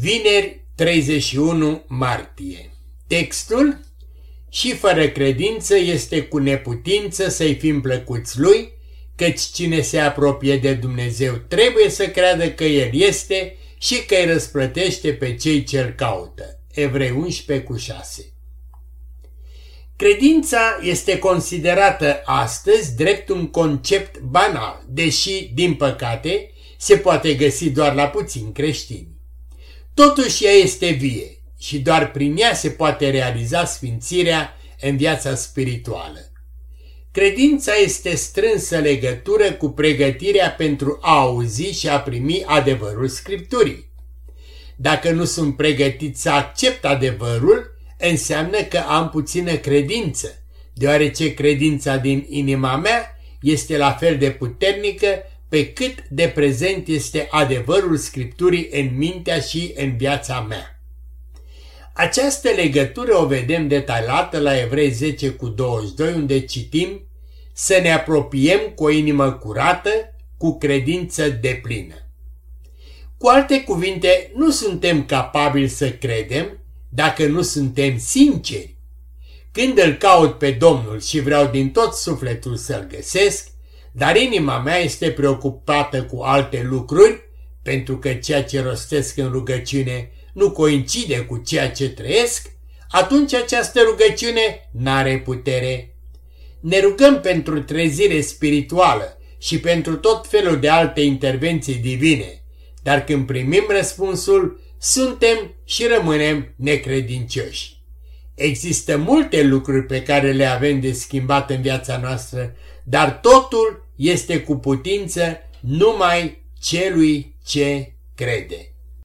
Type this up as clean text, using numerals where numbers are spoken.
Vineri 31 martie. Textul: și fără credință este cu neputință să-i fim plăcuți lui, căci cine se apropie de Dumnezeu trebuie să creadă că El este și că îi răsplătește pe cei ce-L caută. Evrei 11:6. Credința este considerată astăzi drept un concept banal, deși, din păcate, se poate găsi doar la puțini creștini. Totuși ea este vie și doar prin ea se poate realiza sfințirea în viața spirituală. Credința este strânsă legătură cu pregătirea pentru a auzi și a primi adevărul Scripturii. Dacă nu sunt pregătit să accept adevărul, înseamnă că am puțină credință, deoarece credința din inima mea este la fel de puternică pe cât de prezent este adevărul Scripturii în mintea și în viața mea. Această legătură o vedem detaliată la Evrei 10:22, unde citim: să ne apropiem cu o inimă curată, cu credință deplină. Cu alte cuvinte, nu suntem capabili să credem dacă nu suntem sinceri. Când îl caut pe Domnul și vreau din tot sufletul să-l găsesc, dar inima mea este preocupată cu alte lucruri, pentru că ceea ce rostesc în rugăciune nu coincide cu ceea ce trăiesc, atunci această rugăciune n-are putere. Ne rugăm pentru trezire spirituală și pentru tot felul de alte intervenții divine, dar când primim răspunsul, suntem și rămânem necredincioși. Există multe lucruri pe care le avem de schimbat în viața noastră, dar totul este cu putință numai celui ce crede.